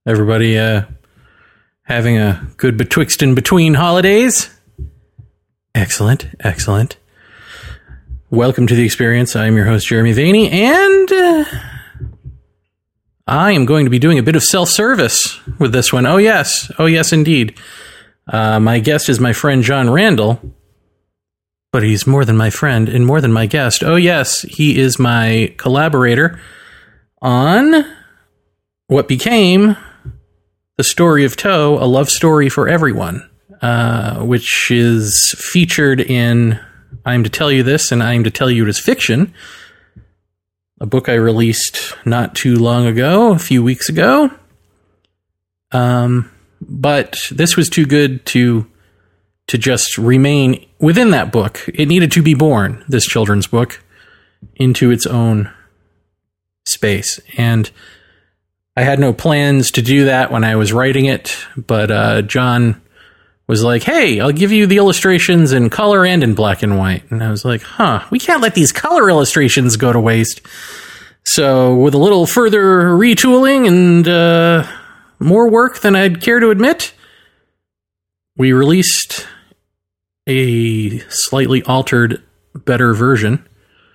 Everybody having a good betwixt and between holidays? Excellent, excellent. Welcome to the experience. I'm your host, Jeremy Vaeni, and I am going to be doing a bit of self-service with this one. Oh, yes, indeed. My guest is my friend John Randall, but he's more than my friend and more than my guest. Oh, yes, he is my collaborator on what became The Story of Toe, a love story for everyone, which is featured in I Am to Tell You This and I Am to Tell You It Is Fiction, a book I released not too long ago, a few weeks ago. But this was too good to just remain within that book. It needed to be born, this children's book, into its own space. And I had no plans to do that when I was writing it, but John was like, hey, I'll give you the illustrations in color and in black and white. And I was like, we can't let these color illustrations go to waste. So with a little further retooling and more work than I'd care to admit, we released a slightly altered, better version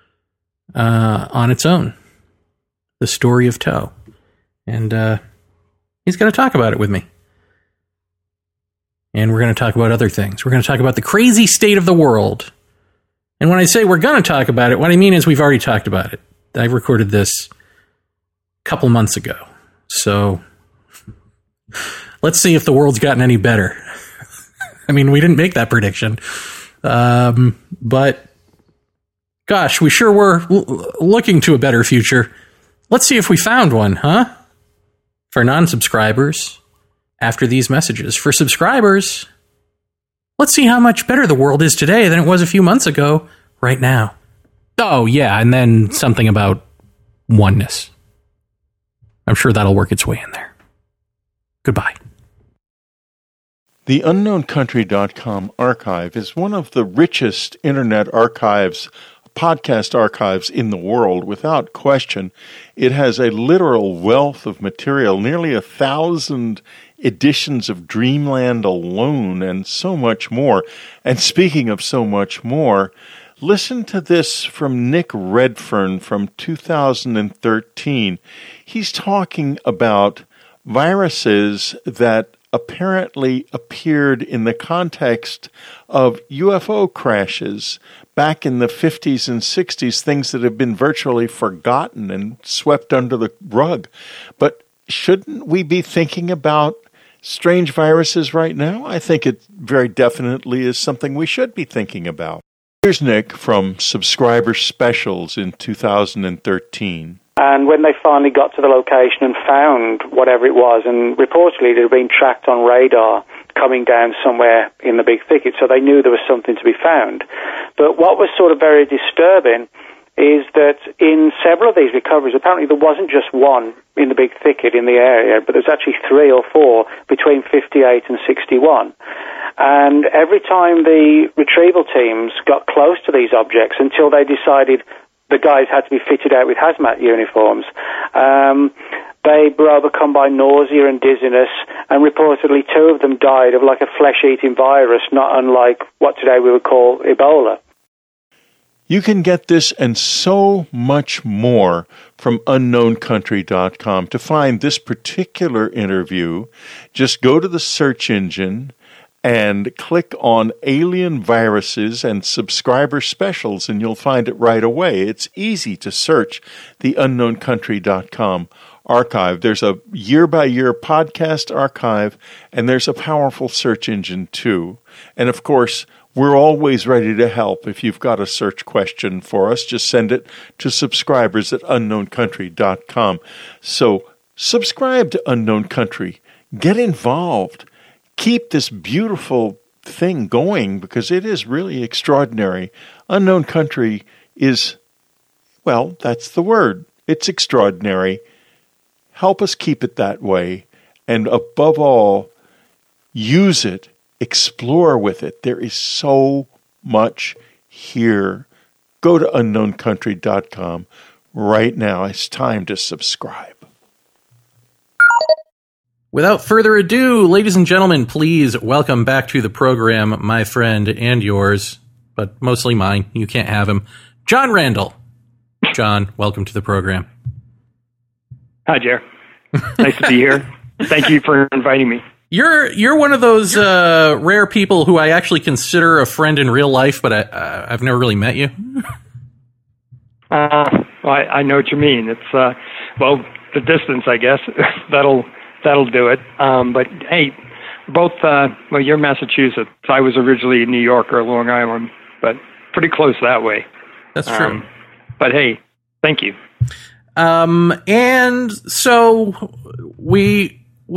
on its own. The Story of Toe. And he's going to talk about it with me. And we're going to talk about other things. We're going to talk about the crazy state of the world. And when I say we're going to talk about it, what I mean is we've already talked about it. I recorded this a couple months ago. So let's see if the world's gotten any better. I mean, we didn't make that prediction. But gosh, we sure were looking to a better future. Let's see if we found one, huh? For non-subscribers, after these messages. For subscribers, let's see how much better the world is today than it was a few months ago, right now. Oh, yeah, and then something about oneness. I'm sure that'll work its way in there. Goodbye. The UnknownCountry.com archive is one of the richest internet archives, podcast archives in the world, without question. It has a literal wealth of material, nearly 1,000 editions of Dreamland alone, and so much more. And speaking of so much more, listen to this from Nick Redfern from 2013. He's talking about viruses that apparently appeared in the context of UFO crashes back in the 50s and 60s, things that have been virtually forgotten and swept under the rug. But shouldn't we be thinking about strange viruses right now? I think it very definitely is something we should be thinking about. Here's Nick from Subscriber Specials in 2013. And when they finally got to the location and found whatever it was, and reportedly it had been tracked on radar coming down somewhere in the big thicket, so they knew there was something to be found. But what was sort of very disturbing is that in several of these recoveries, apparently there wasn't just one in the big thicket in the area, but there's actually 3 or 4 between 58 and 61. And every time the retrieval teams got close to these objects, until they decided the guys had to be fitted out with hazmat uniforms, they were overcome by nausea and dizziness, and reportedly 2 of them died of like a flesh-eating virus, not unlike what today we would call Ebola. You can get this and so much more from UnknownCountry.com. To find this particular interview, just go to the search engine and click on Alien Viruses and Subscriber Specials, and you'll find it right away. It's easy to search the UnknownCountry.com archive. There's a year-by-year podcast archive, and there's a powerful search engine, too. And, of course, we're always ready to help. If you've got a search question for us, just send it to subscribers at UnknownCountry.com. So subscribe to Unknown Country. Get involved. Keep this beautiful thing going, because it is really extraordinary. Unknown Country is, well, that's the word. It's extraordinary. Help us keep it that way. And above all, use it. Explore with it. There is so much here. Go to UnknownCountry.com right now. It's time to subscribe. Without further ado, ladies and gentlemen, please welcome back to the program my friend and yours, but mostly mine. You can't have him. John Randall. John, welcome to the program. Hi, Jer. Nice to be here. Thank you for inviting me. You're one of those rare people who I actually consider a friend in real life, but I've never really met you. I know what you mean. It's the distance, I guess. That'll do it. But hey, both. You're Massachusetts. I was originally in New York or Long Island, but pretty close that way. That's true. But hey, thank you. And so we've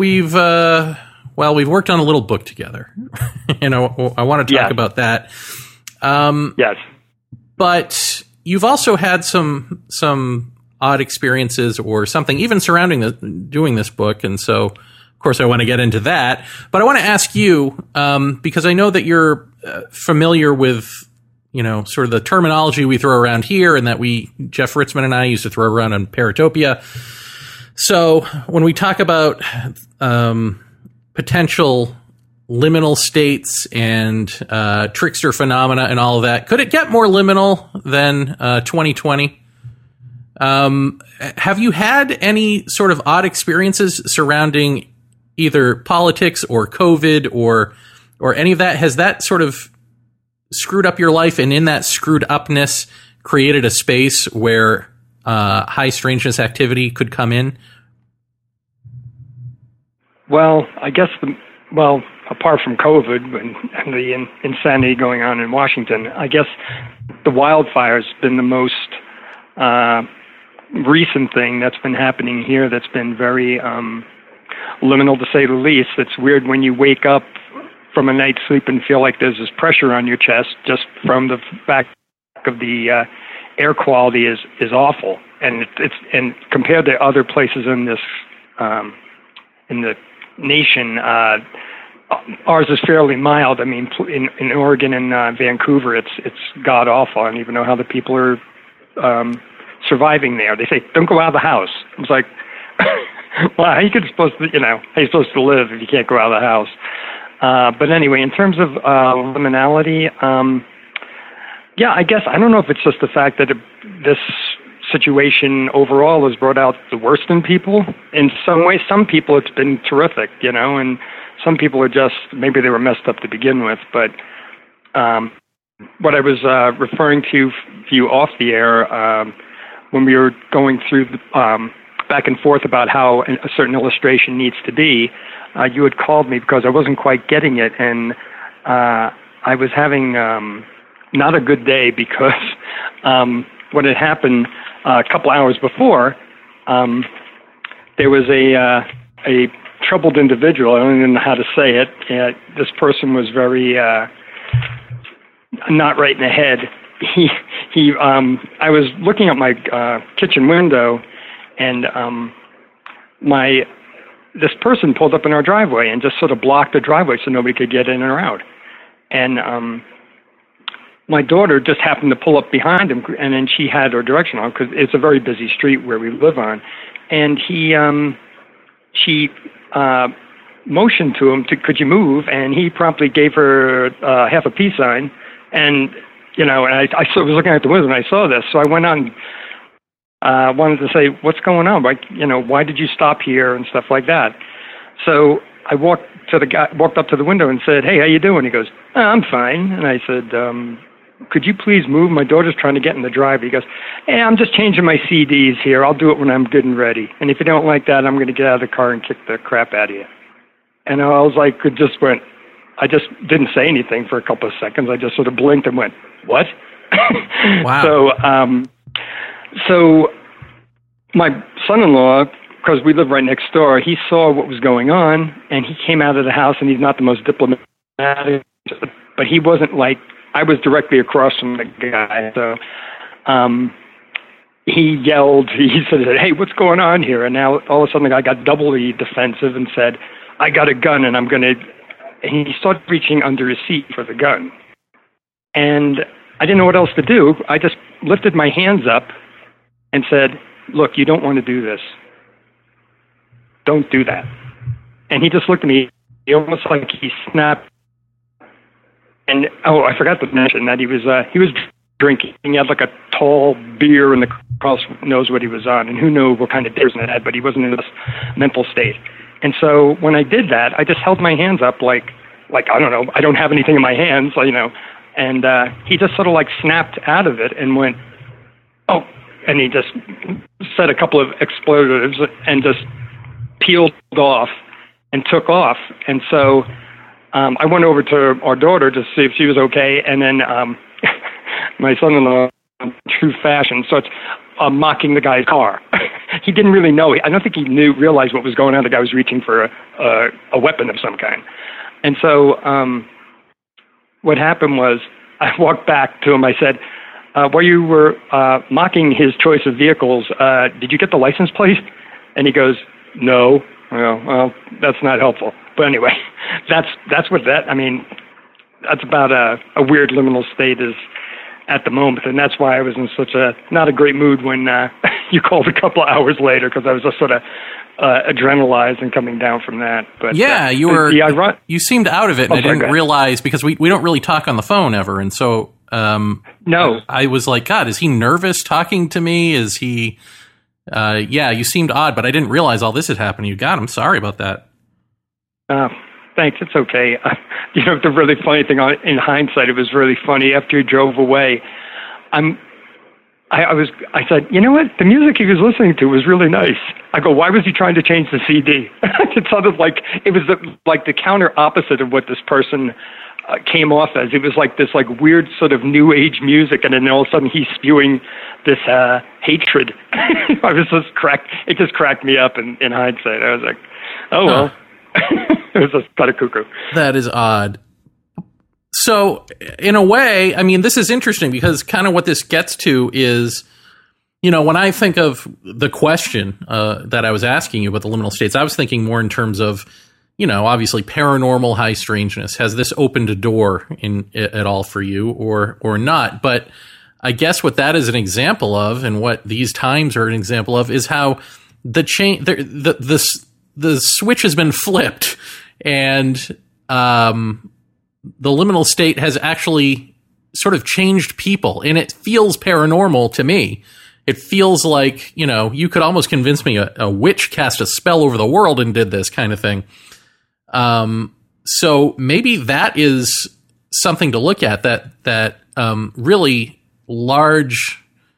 worked on a little book together. I want to talk about that. Yes. But you've also had some odd experiences or something even surrounding doing this book. And so, of course, I want to get into that. But I want to ask you, because I know that you're familiar with, sort of the terminology we throw around here and that Jeff Ritzmann and I used to throw around on Paratopia. So when we talk about potential liminal states and trickster phenomena and all of that, could it get more liminal than 2020? Have you had any sort of odd experiences surrounding either politics or COVID or any of that? Has that sort of screwed up your life, and in that screwed upness created a space where high strangeness activity could come in? Well, I guess apart from COVID and the insanity going on in Washington, I guess the wildfires been the most recent thing that's been happening here that's been very liminal, to say the least. It's weird when you wake up from a night's sleep and feel like there's this pressure on your chest just from the fact of the air quality is awful. And and compared to other places in this in the nation, ours is fairly mild. I mean, in Oregon and Vancouver, it's god awful. I don't even know how the people are surviving there. They say, don't go out of the house. I was like, well, how are you supposed to live if you can't go out of the house? But anyway, in terms of liminality, I guess I don't know if it's just the fact that this situation overall has brought out the worst in people. In some ways, some people it's been terrific, and some people are just, maybe they were messed up to begin with. But what I was referring to you off the air, when we were going through back and forth about how a certain illustration needs to be, you had called me because I wasn't quite getting it, and I was having not a good day because what had happened a couple hours before, there was a troubled individual. I don't even know how to say it. This person was very not right in the head. I was looking at my kitchen window, and this person pulled up in our driveway and just sort of blocked the driveway so nobody could get in or out. And my daughter just happened to pull up behind him, and then she had her direction on because it's a very busy street where we live on. And she motioned to him could you move? And he promptly gave her half a peace sign. And and I was looking out the window and I saw this, so I went on. Wanted to say, what's going on? Like, why did you stop here and stuff like that? So I walked up to the window and said, hey, how you doing? He goes, I'm fine. And I said, could you please move? My daughter's trying to get in the driveway. He goes, hey, I'm just changing my CDs here. I'll do it when I'm good and ready. And if you don't like that, I'm going to get out of the car and kick the crap out of you. And I was like, I just didn't say anything for a couple of seconds. I just sort of blinked and went, what? Wow. So my son-in-law, because we live right next door, he saw what was going on, and he came out of the house, and he's not the most diplomatic, but he wasn't like, I was directly across from the guy, so he yelled, he said, hey, what's going on here? And now all of a sudden the guy got doubly defensive and said, I got a gun, and he started reaching under his seat for the gun. And I didn't know what else to do. I just lifted my hands up and said, look, you don't want to do this. Don't do that. and he just looked at me. He almost like he snapped. And I forgot to mention that he was drinking. He had like a tall beer, and the cross knows what he was on, and who knew what kind of dares it had, but he wasn't in this mental state. And so when I did that, I just held my hands up like I don't know, I don't have anything in my hands, you know. And he just sort of like snapped out of it and went, oh, and he just said a couple of expletives and just peeled off and took off. And so I went over to our daughter to see if she was okay, and then my son-in-law, in true fashion, starts mocking the guy's car. He didn't really know. I don't think he realized what was going on. The guy was reaching for a weapon of some kind. And so what happened was I walked back to him. I said, while you were mocking his choice of vehicles, did you get the license plate? And he goes, no. Well, that's not helpful. But anyway, that's what that, I mean, that's about a weird liminal state is at the moment. And that's why I was in such not a great mood when you called a couple of hours later, because I was just sort of adrenalized and coming down from that. But yeah, you seemed out of it, and I didn't realize, because we don't really talk on the phone ever. And so no, I was like, God, is he nervous talking to me? Is he, yeah, you seemed odd, but I didn't realize all this had happened to you. God, I'm sorry about that. Thanks. It's okay. You know, the really funny thing in hindsight, it was really funny. After he drove away, I said, you know what? The music he was listening to was really nice. I go, why was he trying to change the CD? It sounded like it was the counter opposite of what this person came off as. It was like this like weird sort of new age music, and then all of a sudden he's spewing this hatred. I was just it just cracked me up in hindsight. I was like, oh well. It was just kind of cuckoo. That is odd. So, in a way, I mean, this is interesting, because kind of what this gets to is, you know, when I think of the question that I was asking you about the liminal states, I was thinking more in terms of, you know, obviously paranormal high strangeness. Has this opened a door at all for you, or not? But I guess what that is an example of, and what these times are an example of, is how the switch has been flipped, and the liminal state has actually sort of changed people, and it feels paranormal to me. It feels like, you know, you could almost convince me a witch cast a spell over the world and did this kind of thing. So maybe that is something to look at, that really large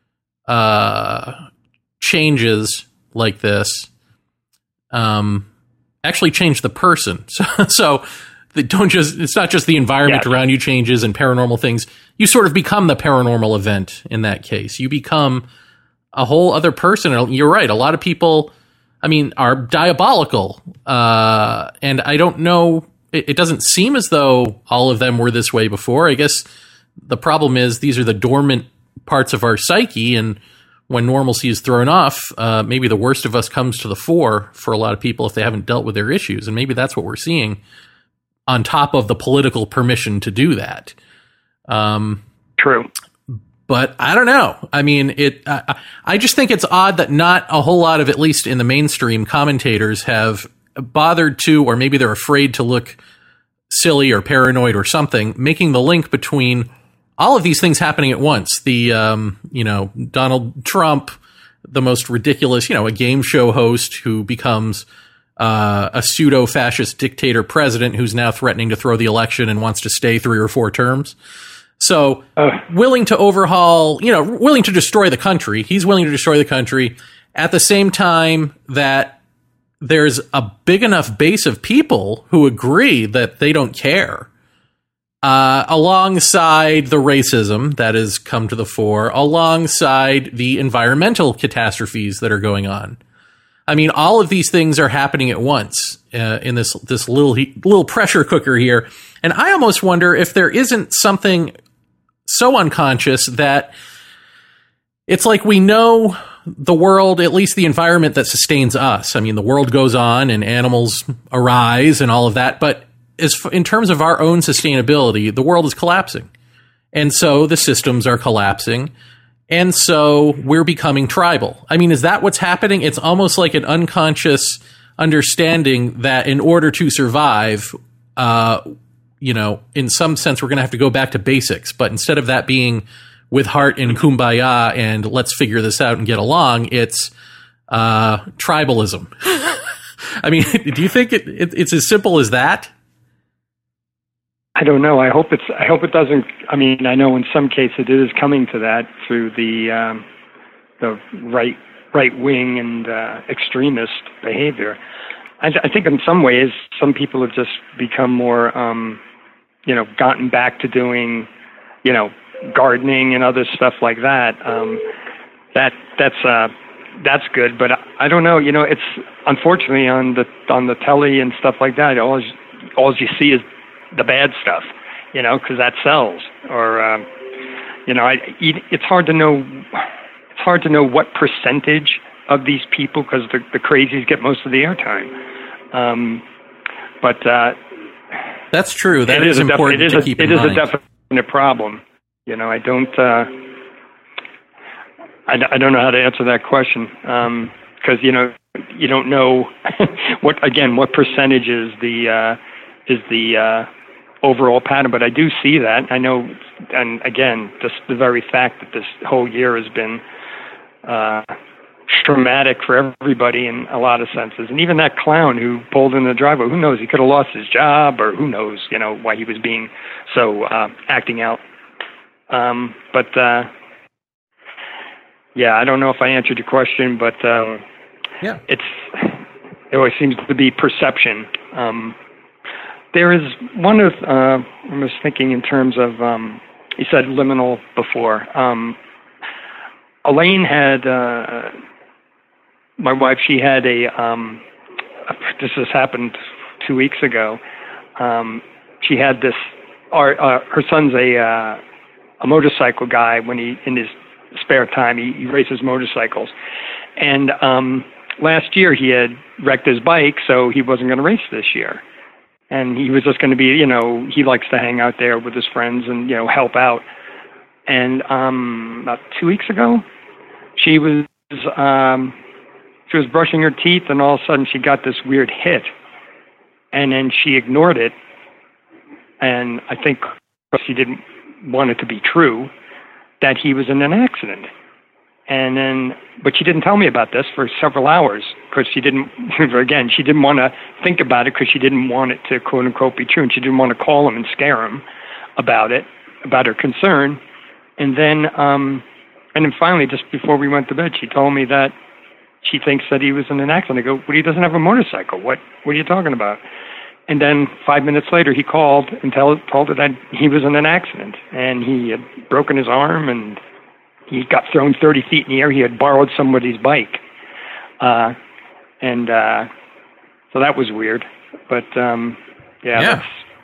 changes like this actually change the person. So it's not just the environment around you changes and paranormal things. You sort of become the paranormal event in that case. You become a whole other person. And you're right. A lot of people, I mean, are diabolical. And I don't know, it doesn't seem as though all of them were this way before. I guess the problem is these are the dormant parts of our psyche, and when normalcy is thrown off, maybe the worst of us comes to the fore for a lot of people if they haven't dealt with their issues. And maybe that's what we're seeing, on top of the political permission to do that. True. But I don't know. I mean, I just think it's odd that not a whole lot of, at least in the mainstream, commentators have bothered to, or maybe they're afraid to look silly or paranoid or something, making the link between all of these things happening at once. The, you know, Donald Trump, the most ridiculous, you know, a game show host who becomes a pseudo-fascist dictator president who's now threatening to throw the election and wants to stay 3 or 4 terms. So willing to overhaul, you know, willing to destroy the country. He's willing to destroy the country at the same time that there's a big enough base of people who agree that they don't care. Alongside the racism that has come to the fore, alongside the environmental catastrophes that are going on. I mean, all of these things are happening at once in this little pressure cooker here. And I almost wonder if there isn't something so unconscious that it's like we know the world, at least the environment that sustains us. I mean, the world goes on and animals arise and all of that. But in terms of our own sustainability, the world is collapsing. And so the systems are collapsing. And so we're becoming tribal. I mean, is that what's happening? It's almost like an unconscious understanding that in order to survive, in some sense, we're going to have to go back to basics. But instead of that being with heart and kumbaya and let's figure this out and get along, it's tribalism. I mean, do you think it's as simple as that? I don't know. I hope it doesn't. I mean, I know in some cases it is coming to that through the right wing and extremist behavior. I think in some ways some people have just become more, gotten back to doing, gardening and other stuff like that. That's good, but I don't know. It's unfortunately on the telly and stuff like that. All you see is the bad stuff, because that sells. Or it's hard to know. It's hard to know what percentage of these people, because the crazies get most of the airtime. But that's true. That is important to keep in mind. It is a definite problem. I don't. I don't know how to answer that question, because you don't know what percentage is the overall pattern. But I do see that. I know, and again, just the very fact that this whole year has been traumatic for everybody in a lot of senses. And even that clown who pulled in the driveway, who knows? He could have lost his job, or who knows? Why he was being so acting out. Yeah, I don't know if I answered your question, but it always seems to be perception. There is one of I was thinking in terms of you said liminal before. Elaine had my wife. She had this has happened 2 weeks ago. She had this. Her son's a motorcycle guy. When he in his spare time, he races motorcycles, and last year he had wrecked his bike, so he wasn't going to race this year, and he was just going to be, he likes to hang out there with his friends and help out. And about 2 weeks ago, she was brushing her teeth, and all of a sudden she got this weird hit, and then she ignored it, and I think she didn't want it to be true that he was in an accident. And then, but she didn't tell me about this for several hours, because she didn't want to think about it, because she didn't want it to quote unquote be true, and she didn't want to call him and scare him about it, about her concern. And then finally, just before we went to bed, she told me that she thinks that he was in an accident. I go, well, he doesn't have a motorcycle. What are you talking about? And then 5 minutes later, he called and told her that he was in an accident, and he had broken his arm, and he got thrown 30 feet in the air. He had borrowed somebody's bike. So that was weird. But, that's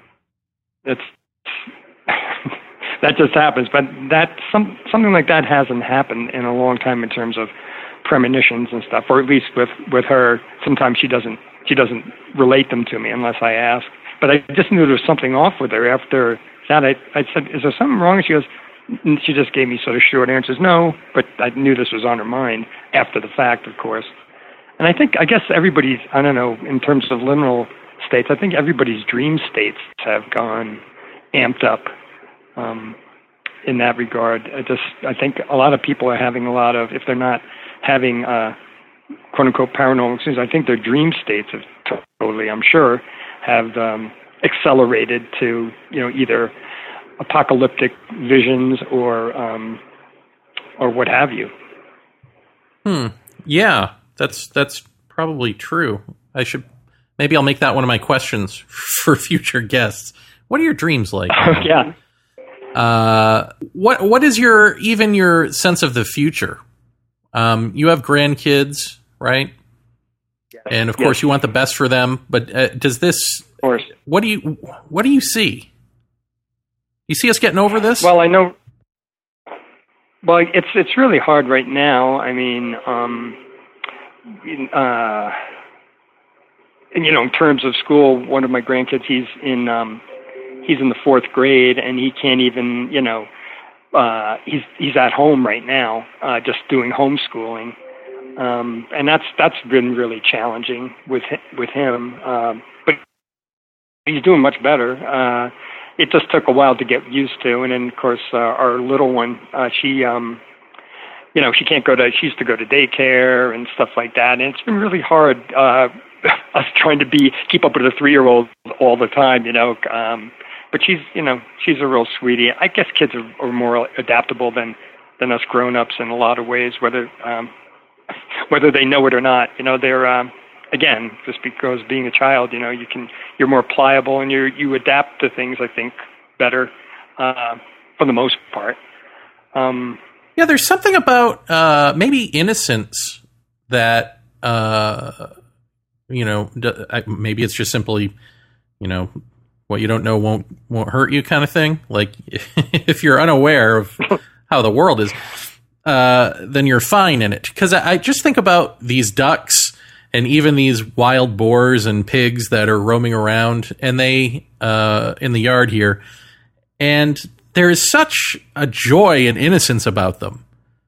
that just happens. But something like that hasn't happened in a long time in terms of premonitions and stuff, or at least with her. Sometimes she doesn't relate them to me unless I ask. But I just knew there was something off with her after that. I said, is there something wrong? And she just gave me sort of short answers. No, but I knew this was on her mind after the fact, of course. And I guess everybody's, I don't know, in terms of liminal states, I think everybody's dream states have gone amped up in that regard. I think a lot of people are having a lot of, if they're not having quote-unquote paranormal experiences, I think their dream states have totally, I'm sure, have accelerated to, either apocalyptic visions or what have you. Yeah, that's probably true. Maybe I'll make that one of my questions for future guests. What are your dreams like? Yeah. What is your sense of the future? You have grandkids, right? Yes. And of course, you want the best for them. But does this? Of course. What do you see? You see us getting over this? Well, I know. Well, it's really hard right now. I mean, in terms of school, one of my grandkids, he's in the 4th grade, and he can't even, he's at home right now, just doing homeschooling. And that's been really challenging with him. But he's doing much better. It just took a while to get used to. And then, of course, our little one, she can't go to, she used to go to daycare and stuff like that. And it's been really hard, us trying to keep up with a 3-year-old all the time, but she's a real sweetie. I guess kids are more adaptable than us grown-ups in a lot of ways, whether they know it or not. They're, again, just because being a child, you're more pliable and you adapt to things, I think, better, for the most part. Yeah, there's something about maybe innocence that maybe it's just simply, what you don't know won't hurt you kind of thing. Like if you're unaware of how the world is, then you're fine in it. Because I just think about these ducks and even these wild boars and pigs that are roaming around, and they in the yard here, and there is such a joy and innocence about them,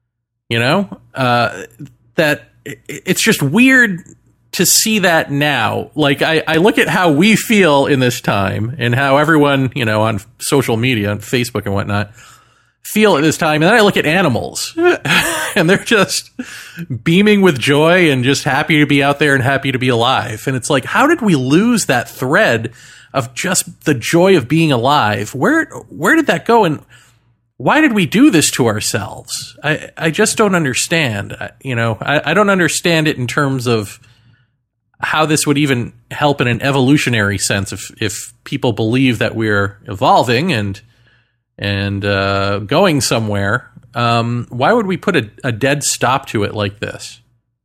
that it's just weird to see that now. Like I look at how we feel in this time and how everyone, on social media, on Facebook and whatnot, feel at this time. And then I look at animals and they're just beaming with joy and just happy to be out there and happy to be alive. And it's like, how did we lose that thread of just the joy of being alive? Where did that go? And why did we do this to ourselves? I just don't understand. I don't understand it in terms of how this would even help in an evolutionary sense if people believe that we're evolving and going somewhere. Why would we put a dead stop to it like this?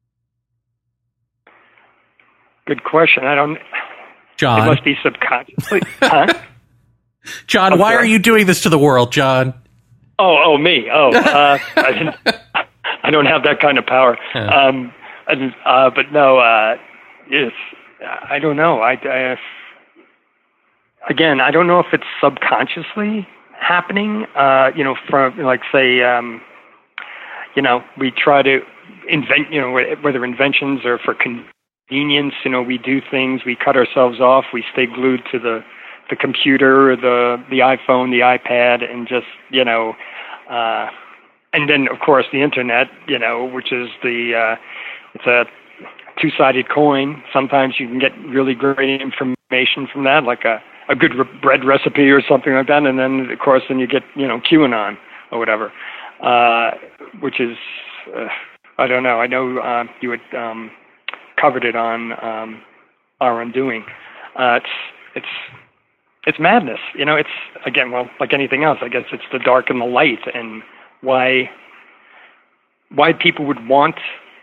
Good question. John. It must be subconsciously. Huh? John, why are you doing this to the world, John? Oh, me. I don't have that kind of power. Yeah. But no, yes, I don't know. Again, I don't know if it's subconsciously happening. From like say, we try to invent, whether inventions or for convenience, we do things, we cut ourselves off, we stay glued to the computer, or the iPhone, the iPad, and just, and then of course the internet, which is it's a two-sided coin. Sometimes you can get really great information from that, like a good bread recipe or something like that, and then of course you get QAnon or whatever, which is I don't know. I know you had covered it on Our Undoing. It's madness. It's again, well, like anything else, I guess it's the dark and the light, and why people would want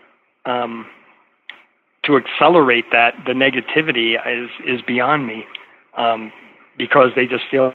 to accelerate the negativity is beyond me, because they just feel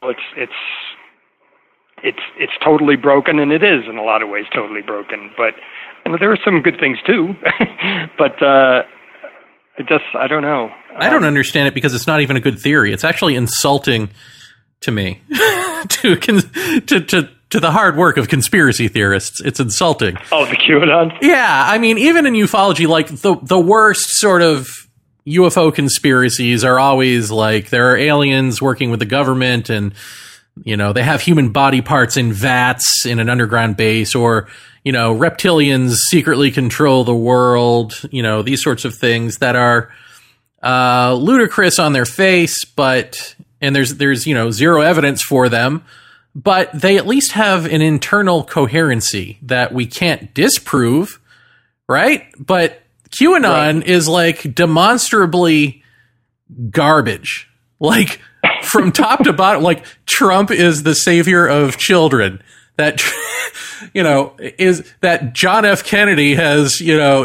it's totally broken, and it is in a lot of ways totally broken. But there are some good things too. But I don't know. I don't understand it because it's not even a good theory. It's actually insulting to me, to the hard work of conspiracy theorists. It's insulting. Oh, the QAnon? Yeah, I mean, even in ufology, like the worst sort of UFO conspiracies are always like there are aliens working with the government, and they have human body parts in vats in an underground base, or reptilians secretly control the world. These sorts of things that are ludicrous on their face, and there's zero evidence for them, but they at least have an internal coherency that we can't disprove, right? But QAnon is like demonstrably garbage, like from top to bottom. Like Trump is the savior of children. That is that John F. Kennedy has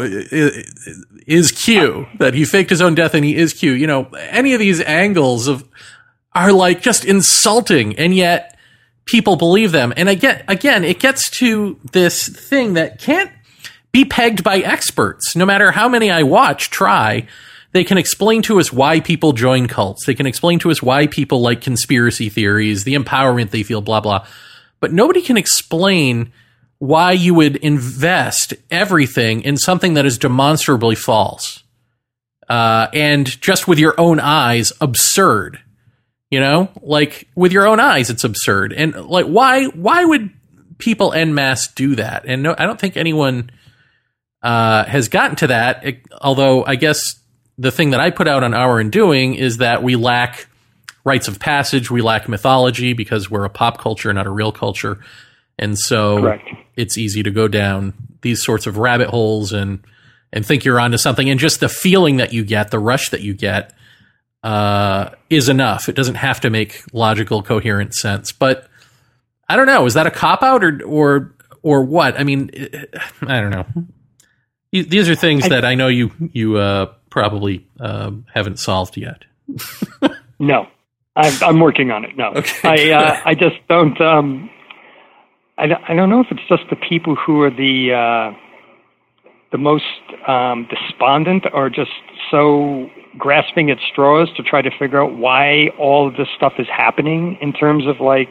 is Q, that he faked his own death and he is Q. Any of these angles are like just insulting, and yet people believe them. And again, it gets to this thing that can't be pegged by experts. No matter how many I try, they can explain to us why people join cults. They can explain to us why people like conspiracy theories, the empowerment they feel, blah, blah. But nobody can explain why you would invest everything in something that is demonstrably false. And just with your own eyes, absurd. You know, like with your own eyes, it's absurd. And like, why would people en masse do that? And no, I don't think anyone has gotten to that. Although I guess the thing that I put out on Our Undoing is that we lack rites of passage. We lack mythology because we're a pop culture, not a real culture. And so Correct. It's easy to go down these sorts of rabbit holes and think you're onto something. And just the feeling that you get, the rush that you get, is enough. It doesn't have to make logical, coherent sense. But I don't know. Is that a cop-out or what? I mean, I don't know. These are things that I know you probably haven't solved yet. No, I'm working on it. No, okay. I just don't. I don't know if it's just the people who are the most despondent or just so grasping at straws to try to figure out why all of this stuff is happening in terms of like,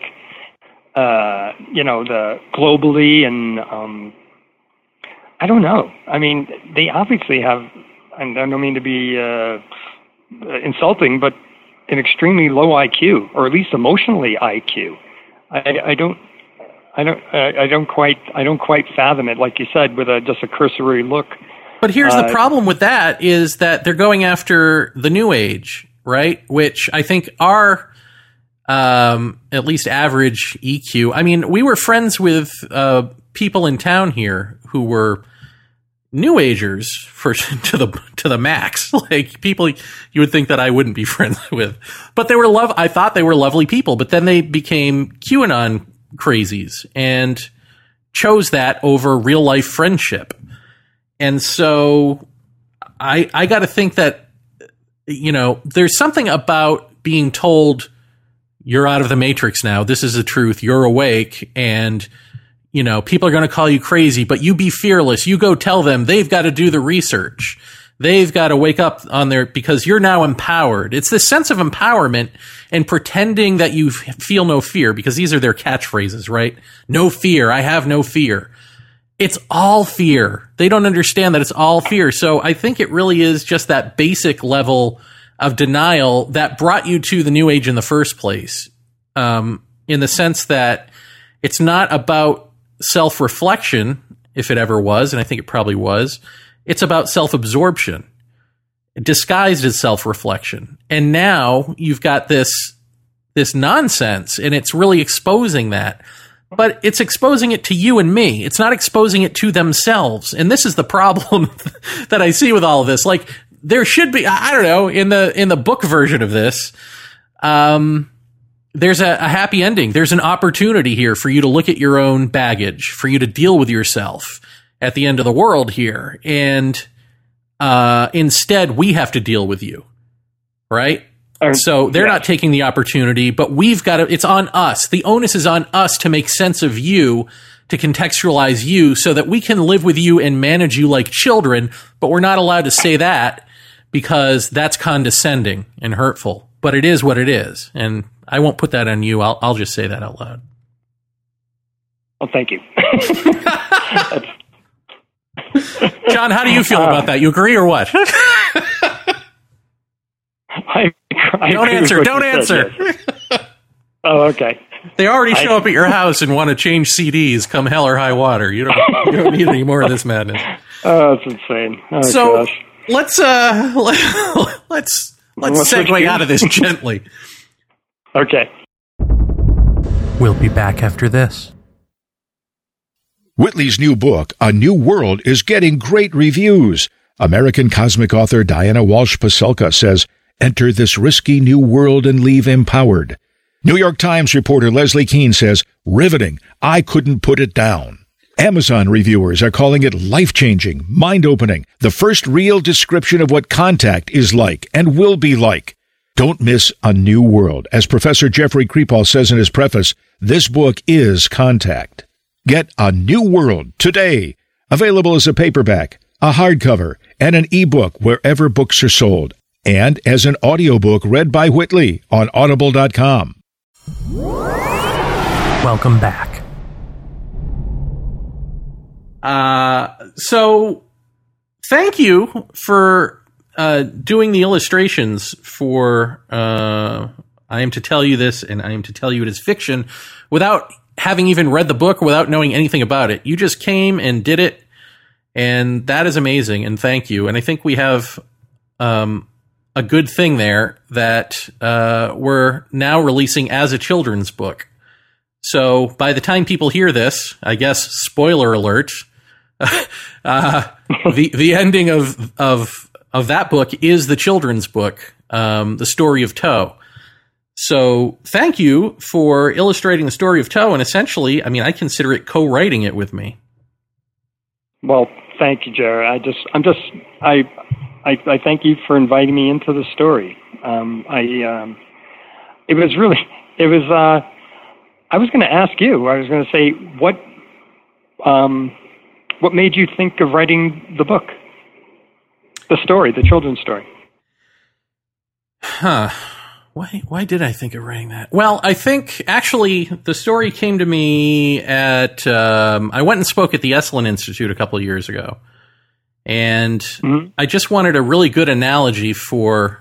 the globally and I don't know. I mean, they obviously have, and I don't mean to be insulting, but an extremely low IQ, or at least emotionally IQ. I don't quite fathom it, like you said, with just a cursory look. But here's the problem with that is that they're going after the New Age, right? Which I think are at least average EQ. I mean, we were friends with people in town here who were New Agers to the max, like people you would think that I wouldn't be friends with, but they were I thought they were lovely people, but then they became QAnon crazies and chose that over real life friendship. And so I got to think that, there's something about being told you're out of the matrix now. This is the truth. You're awake, and people are going to call you crazy, but you be fearless. You go tell them they've got to do the research. They've got to wake up on because you're now empowered. It's this sense of empowerment and pretending that you feel no fear, because these are their catchphrases, right? No fear. I have no fear. It's all fear. They don't understand that it's all fear. So I think it really is just that basic level of denial that brought you to the New Age in the first place. In the sense that it's not about self-reflection, if it ever was, and I think it probably was. It's about self-absorption, disguised as self-reflection. And now you've got this nonsense, and it's really exposing that. But it's exposing it to you and me. It's not exposing it to themselves. And this is the problem that I see with all of this. Like, there should be, I don't know, in the book version of this, there's a happy ending. There's an opportunity here for you to look at your own baggage, for you to deal with yourself at the end of the world here. And instead, we have to deal with you, right? So they're not taking the opportunity, but we've got to, it's on us. The onus is on us to make sense of you, to contextualize you so that we can live with you and manage you like children, but we're not allowed to say that because that's condescending and hurtful. But it is what it is. And I won't put that on you. I'll just say that out loud. Well, thank you. John, how do you feel about that? You agree or what? I don't answer. Don't answer. Yes. Oh, okay. They already show up at your house and want to change CDs come hell or high water. You don't need any more of this madness. Oh, that's insane. Oh, so gosh. let's segue out of this gently. Okay. We'll be back after this. Whitley's new book, A New World, is getting great reviews. American cosmic author Diana Walsh Pasulka says, "Enter this risky new world and leave empowered." New York Times reporter Leslie Keene says, "Riveting. I couldn't put it down." Amazon reviewers are calling it life-changing, mind-opening, the first real description of what contact is like and will be like. Don't miss A New World. As Professor Jeffrey Kripal says in his preface, this book is contact. Get A New World today. Available as a paperback, a hardcover, and an ebook wherever books are sold. And as an audiobook read by Whitley on Audible.com. Welcome back. So thank you for doing the illustrations for I Am to Tell You This and I Am to Tell You It Is Fiction without having even read the book, without knowing anything about it. You just came and did it, and that is amazing, and thank you. And I think we have a good thing there that we're now releasing as a children's book. So by the time people hear this, I guess, spoiler alert, the ending of that book is the children's book, The Story of Toe. So thank you for illustrating the story of Toe, and essentially, I mean, I consider it co-writing it with me. Well, thank you, Jerry. I thank you for inviting me into the story. I was going to ask you. I was going to say what made you think of writing the book, the story, the children's story? Why did I think of writing that? Well, I think actually the story came to me at I went and spoke at the Esalen Institute a couple of years ago, and I just wanted a really good analogy for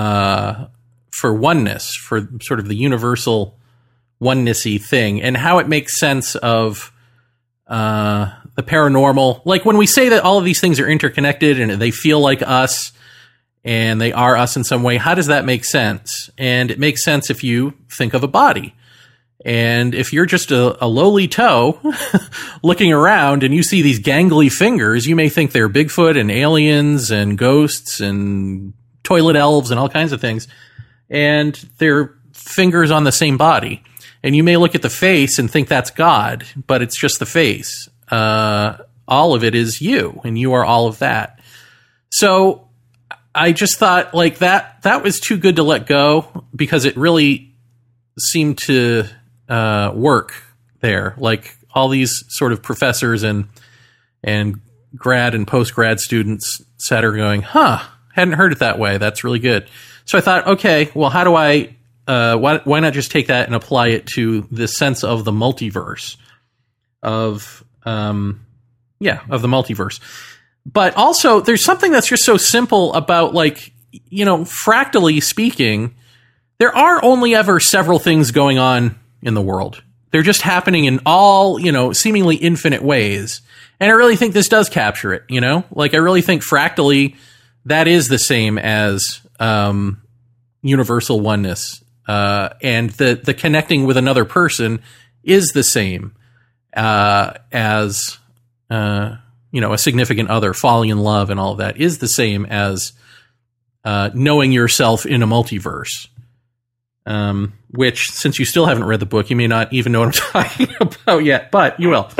oneness, for sort of the universal oneness-y thing, and how it makes sense of the paranormal. Like when we say that all of these things are interconnected and they feel like us, and they are us in some way, how does that make sense? And it makes sense if you think of a body. And if you're just a lowly toe looking around and you see these gangly fingers, you may think they're Bigfoot and aliens and ghosts and toilet elves and all kinds of things. And they're fingers on the same body. And you may look at the face and think that's God, but it's just the face. All of it is you, and you are all of that. So I just thought like that was too good to let go, because it really seemed to work there. Like all these sort of professors and grad and post-grad students sat there going, hadn't heard it that way. That's really good. So I thought, okay, well, how do I, why not just take that and apply it to this sense of the multiverse of the multiverse. But also, there's something that's just so simple about, like, you know, fractally speaking, there are only ever several things going on in the world. They're just happening in all, you know, seemingly infinite ways. And I really think this does capture it, you know? Like, I really think fractally, that is the same as universal oneness. And the connecting with another person is the same as... you know, a significant other, falling in love and all of that is the same as knowing yourself in a multiverse. Which, since you still haven't read the book, you may not even know what I'm talking about yet, but you will.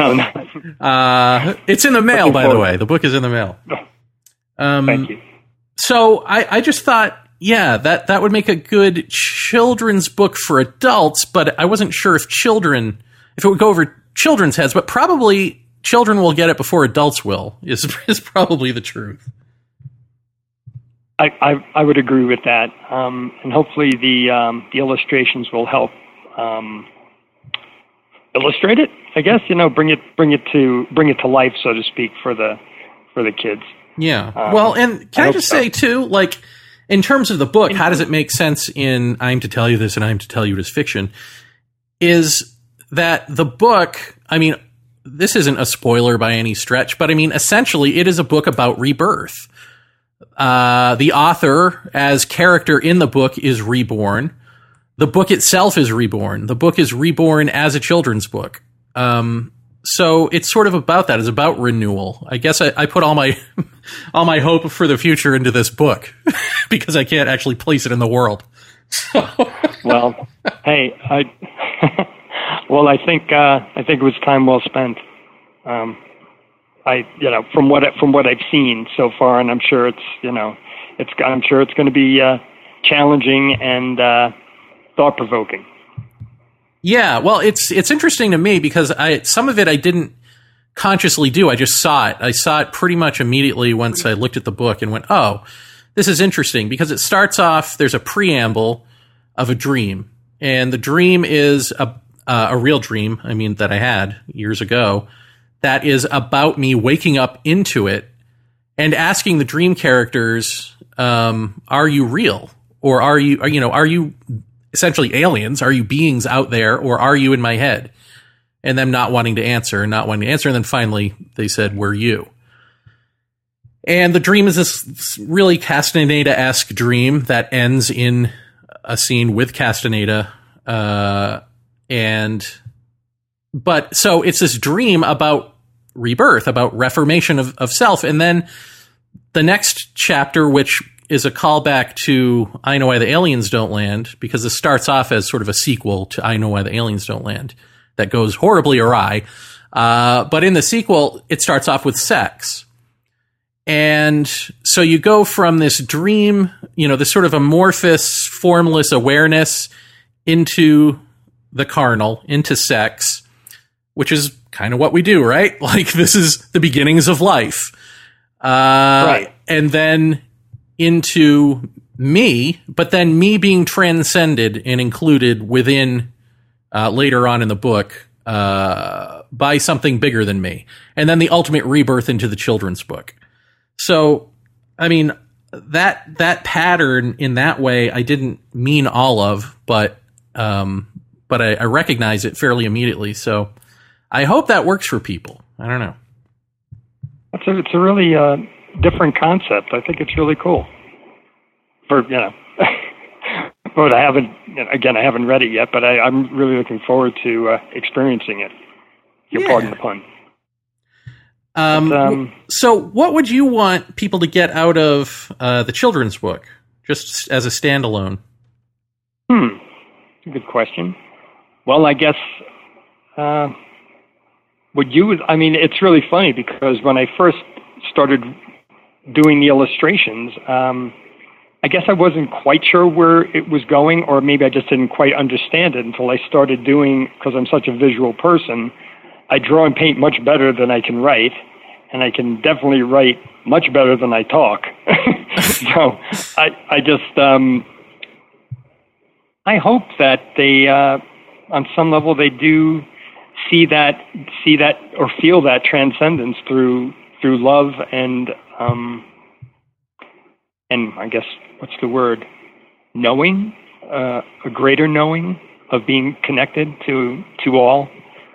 No. It's in the mail, by the way. The book is in the mail. Thank you. So I just thought, yeah, that would make a good children's book for adults, but I wasn't sure if it would go over children's heads, but probably children will get it before adults will, is probably the truth. I would agree with that, and hopefully the illustrations will help illustrate it. I guess, you know, bring it to life, so to speak, for the kids. Yeah. Well, and can I just say too, like, in terms of the book, how does it make sense in I Am to Tell You This and I Am to Tell You It Is Fiction? Is that the book? I mean, this isn't a spoiler by any stretch, but I mean, essentially, it is a book about rebirth. The author, as character in the book, is reborn. The book itself is reborn. The book is reborn as a children's book. So it's sort of about that. It's about renewal. I guess I put all my hope for the future into this book because I can't actually place it in the world. Well, hey, well, I think it was time well spent. From what I've seen so far, and I'm sure it's going to be challenging and thought provoking. Yeah, well, it's interesting to me because some of it I didn't consciously do. I just saw it. I saw it pretty much immediately once I looked at the book and went, "Oh, this is interesting," because it starts off. There's a preamble of a dream, and the dream is a real dream. I mean, that I had years ago. that is about me waking up into it and asking the dream characters, are you real? Or are you essentially aliens? Are you beings out there, or are you in my head? And them not wanting to answer. And then finally they said, we're you. And the dream is this really Castaneda-esque dream that ends in a scene with Castaneda. So it's this dream about rebirth, about reformation of self. And then the next chapter, which is a callback to I Know Why the Aliens Don't Land, because this starts off as sort of a sequel to I Know Why the Aliens Don't Land that goes horribly awry. But in the sequel, it starts off with sex. And so you go from this dream, this sort of amorphous, formless awareness into the carnal, into sex, which is kind of what we do, right? Like, this is the beginnings of life. Right. And then into me, but then me being transcended and included within, later on in the book, by something bigger than me. And then the ultimate rebirth into the children's book. So, I mean, that pattern in that way, I didn't mean all of, but I recognize it fairly immediately. So I hope that works for people. I don't know. It's a really different concept. I think it's really cool. But I haven't read it yet, but I'm really looking forward to experiencing it. Pardon the pun. So what would you want people to get out of the children's book, just as a standalone? Good question. Well, I guess it's really funny because when I first started doing the illustrations, I guess I wasn't quite sure where it was going, or maybe I just didn't quite understand it until I started doing, because I'm such a visual person, I draw and paint much better than I can write, and I can definitely write much better than I talk. So I just, I hope that they, on some level, they do see that or feel that transcendence through love and I guess, what's the word? Knowing, a greater knowing of being connected to all.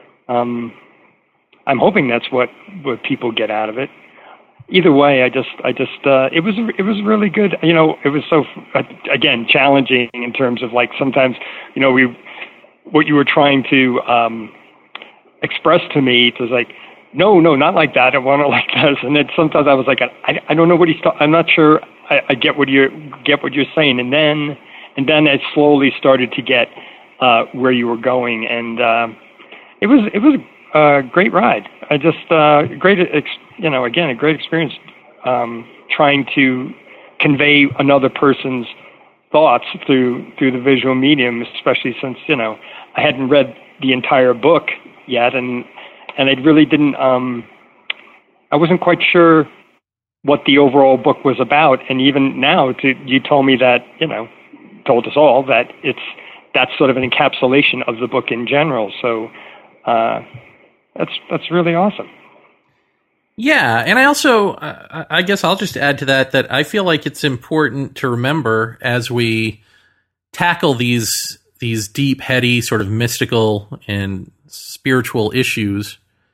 I'm hoping that's what people get out of it. Either way, it was really good. It was so, again, challenging in terms of, like, sometimes, what you were trying to express to me, it was like, no, not like that. I want it like this. And then sometimes I was like, I don't know what he's I'm not sure I get what you're saying. And then I slowly started to get where you were going. And it was a great ride. I just a great experience trying to convey another person's thoughts through the visual medium, especially since I hadn't read the entire book yet, and I really didn't. I wasn't quite sure what the overall book was about, and even now, you told me that told us all that that's sort of an encapsulation of the book in general. So that's really awesome. Yeah, and I also, I guess I'll just add to that I feel like it's important to remember as we tackle these deep, heady, sort of mystical and spiritual issues,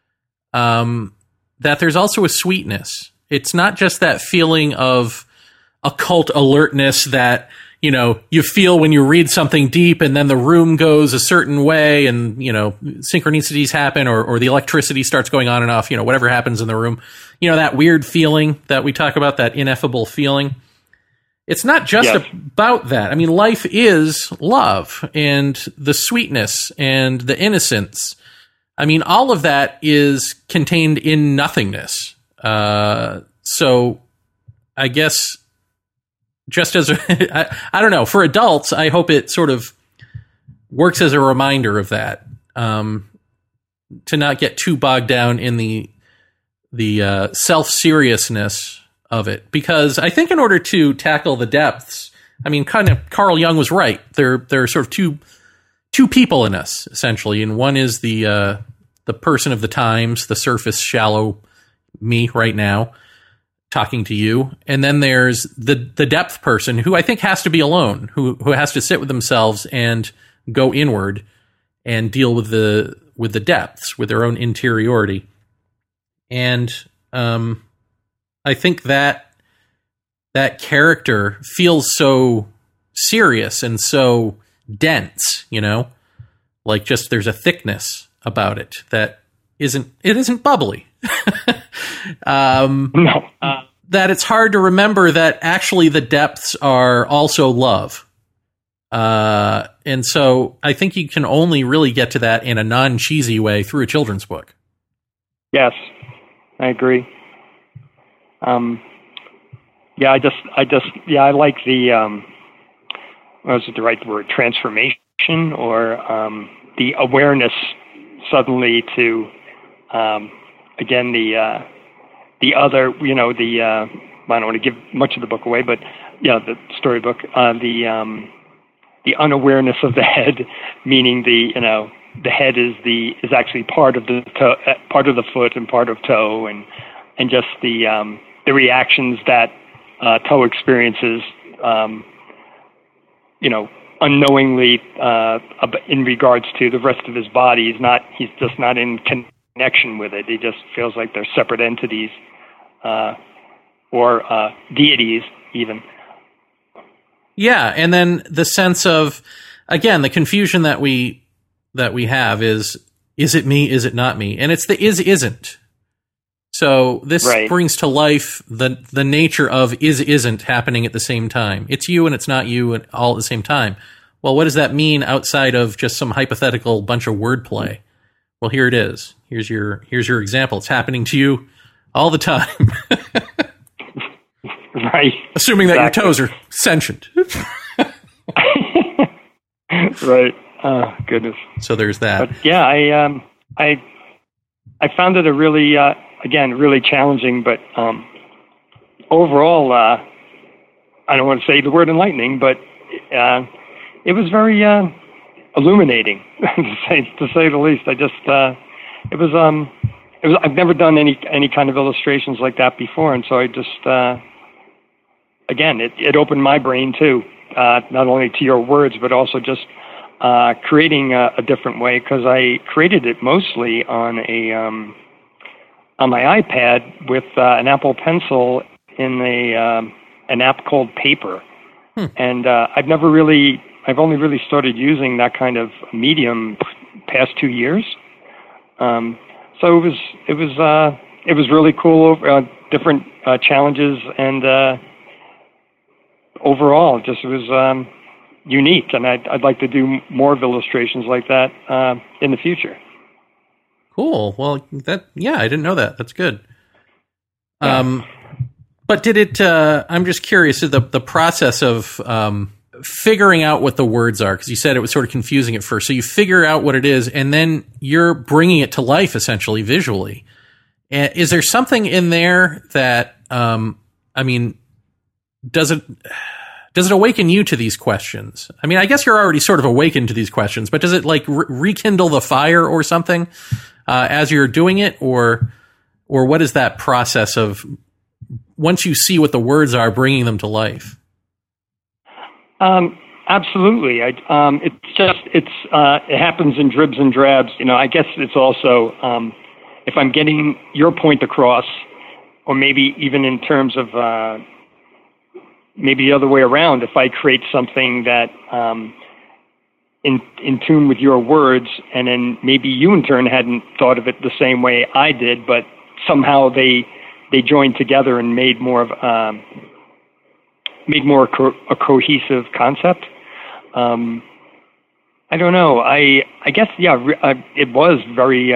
that there's also a sweetness. It's not just that feeling of occult alertness that, you feel when you read something deep and then the room goes a certain way and, synchronicities happen or the electricity starts going on and off, whatever happens in the room. That weird feeling that we talk about, that ineffable feeling. It's not just about that. I mean, life is love and the sweetness and the innocence. I mean, all of that is contained in nothingness. So I guess just as I don't know, for adults, I hope it sort of works as a reminder of that, to not get too bogged down in the self-seriousness of it, because I think in order to tackle the depths, I mean, kind of Carl Jung was right. There are sort of two people in us essentially, and one is the the person of the times, the surface, shallow me right now talking to you. And then there's the depth person who I think has to be alone, who has to sit with themselves and go inward and deal with the depths, with their own interiority. And I think that character feels so serious and so dense, like just there's a thickness about it that isn't bubbly. No. That it's hard to remember that actually the depths are also love. And so I think you can only really get to that in a non-cheesy way through a children's book. Yes, I agree. I like the, was it the right word, transformation, or the awareness suddenly to, again, the other, I don't want to give much of the book away, but the storybook, the unawareness of the head, meaning the head is actually part of the toe, part of the foot and part of toe, and just the reactions that toe experiences, unknowingly in regards to the rest of his body. He's just not in connection with it. He just feels like they're separate entities, or deities even. Yeah, and then the sense of, again, the confusion that we have is it me, is it not me? And it's the isn't. So this brings to life the nature of isn't happening at the same time. It's you and it's not you and all at the same time. Well, what does that mean outside of just some hypothetical bunch of wordplay? Well, here it is. Here's your example. It's happening to you all the time. Right. Assuming that your toes are sentient. Right. Oh, goodness. So there's that. But yeah, I found it a really, really challenging, but overall, I don't want to say the word enlightening, but it was very illuminating, to say the least. It was I've never done any kind of illustrations like that before, and so I just again, it opened my brain too, not only to your words, but also just creating a different way, because I created it mostly on my iPad with an Apple Pencil in an app called Paper, and I've only really started using that kind of medium past 2 years. So it was really cool. Different challenges, and overall, just it was unique. And I'd like to do more of illustrations like that in the future. Cool. Well, I didn't know that. That's good. Yeah. But did it? I'm just curious. The process of figuring out what the words are, because you said it was sort of confusing at first. So you figure out what it is, and then you're bringing it to life essentially visually. And is there something in there that, does it awaken you to these questions? I mean, I guess you're already sort of awakened to these questions, but does it like rekindle the fire or something as you're doing it, or what is that process of once you see what the words are, bringing them to life? Absolutely. It happens in dribs and drabs. I guess it's also, if I'm getting your point across, or maybe even in terms of, maybe the other way around, if I create something that, in tune with your words, and then maybe you in turn hadn't thought of it the same way I did, but somehow they joined together and made more of, a cohesive concept. I don't know. I guess, it was very,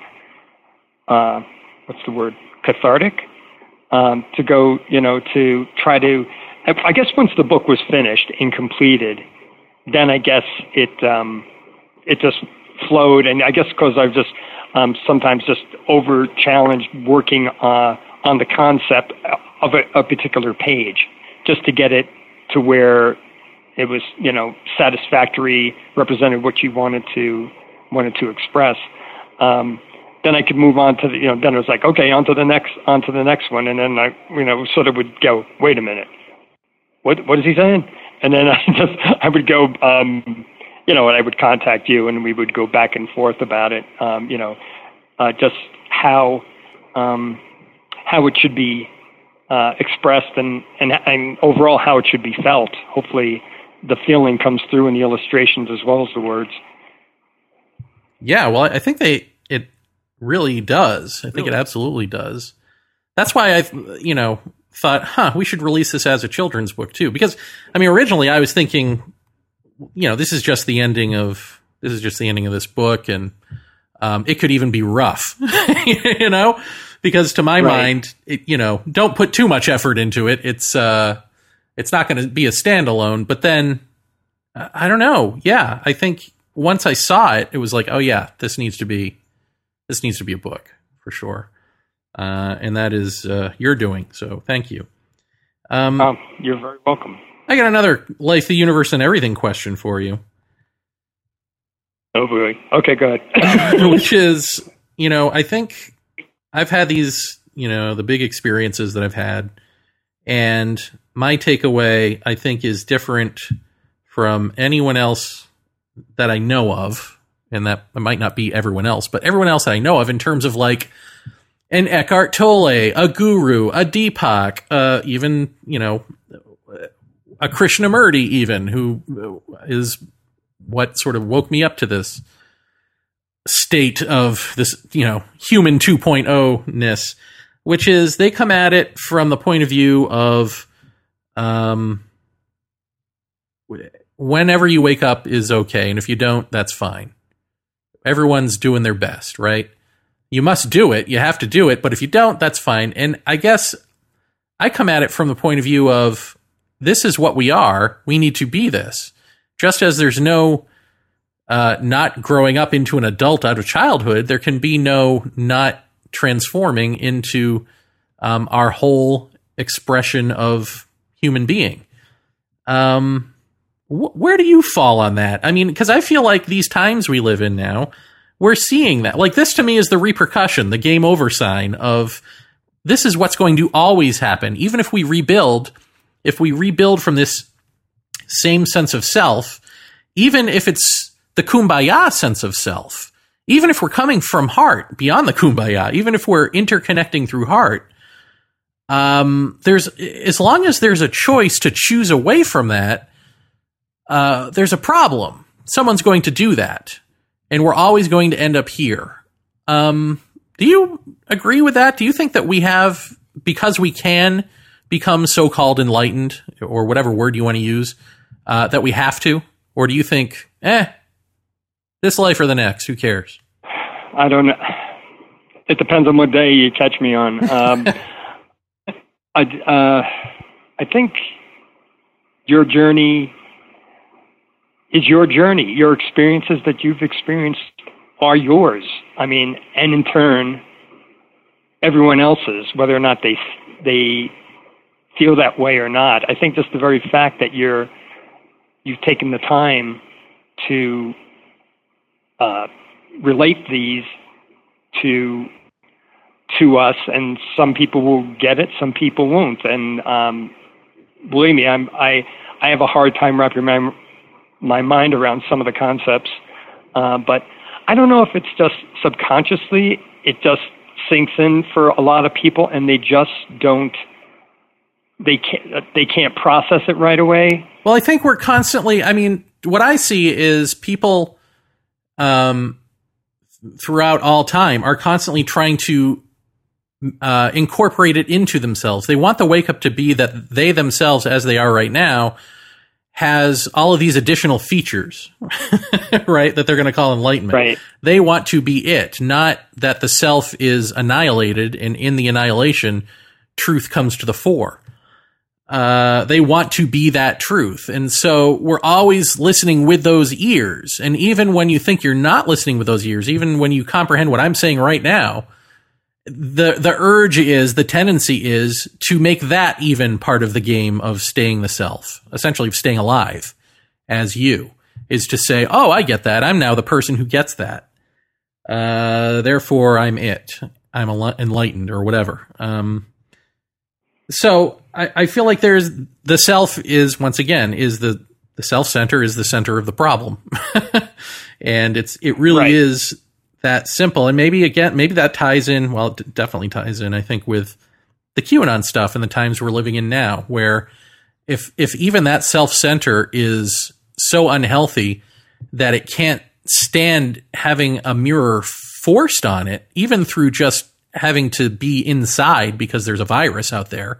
what's the word? Cathartic, to go, to try to, I guess once the book was finished and completed, then I guess it just flowed. And I guess because I've just, sometimes just over challenged working, on the concept of a particular page, just to get it to where it was, satisfactory, represented what you wanted to express. then I could move on to the, then it was like, okay, on to the next one. And then I, sort of would go, wait a minute, what is he saying? And then I would go, and I would contact you, and we would go back and forth about it, just how it should be expressed and overall how it should be felt. Hopefully the feeling comes through in the illustrations as well as the words. Yeah, well, I think it really does. I think it absolutely does. That's why I, thought, we should release this as a children's book too. Because, originally I was thinking, this is just the ending of this book, and it could even be rough, because to my mind, don't put too much effort into it. It's not going to be a standalone. But then, I don't know. Yeah, I think once I saw it, it was like, oh yeah, this needs to be a book for sure. And that is your doing. So thank you. You're very welcome. I got another Life, the Universe, and Everything question for you. Oh boy. Okay, go ahead. Which is, I think I've had these, the big experiences that I've had, and my takeaway, I think, is different from anyone else that I know of, and that might not be everyone else, but everyone else that I know of in terms of like an Eckhart Tolle, a Guru, a Deepak, even, a Krishnamurti even, who is what sort of woke me up to this state of this, human 2.0-ness, which is they come at it from the point of view of whenever you wake up is okay, and if you don't, that's fine. Everyone's doing their best, right? You must do it. You have to do it. But if you don't, that's fine. And I guess I come at it from the point of view of this is what we are. We need to be this. Just as there's no not growing up into an adult out of childhood, there can be no not transforming into our whole expression of human being. Where do you fall on that? Because I feel like these times we live in now, we're seeing that. Like, this to me is the repercussion, the game over sign of this is what's going to always happen. Even if we rebuild from this same sense of self, even if it's the kumbaya sense of self, even if we're coming from heart beyond the kumbaya, even if we're interconnecting through heart, as long as there's a choice to choose away from that, there's a problem. Someone's going to do that. And we're always going to end up here. Do you agree with that? Do you think that we have, because we can become so-called enlightened, or whatever word you want to use, that we have to? Or do you think, this life or the next, who cares? I don't know. It depends on what day you catch me on. I think your journey is your journey. Your experiences that you've experienced are yours. and in turn, everyone else's, whether or not they feel that way or not. I think just the very fact that you've taken the time to relate these to us, and some people will get it, some people won't. And believe me, I have a hard time wrapping my mind around some of the concepts, but I don't know if it's just subconsciously, it just sinks in for a lot of people, and they just they can't process it right away. Well, I think we're constantly, what I see is people throughout all time are constantly trying to incorporate it into themselves. They want the wake up to be that they themselves, as they are right now, has all of these additional features, right, that they're going to call enlightenment. Right. They want to be it, not that the self is annihilated, and in the annihilation, truth comes to the fore. They want to be that truth. And so we're always listening with those ears. And even when you think you're not listening with those ears, even when you comprehend what I'm saying right now, the urge is, the tendency is to make that even part of the game of staying the self, essentially staying alive as you, is to say, oh, I get that. I'm now the person who gets that. Therefore, I'm enlightened or whatever. So I feel like there's the self is once again is the self center is the center of the problem, and it really is that simple. And maybe that ties in. Well, it definitely ties in. I think with the QAnon stuff and the times we're living in now, where if even that self center is so unhealthy that it can't stand having a mirror forced on it, even through just having to be inside because there's a virus out there,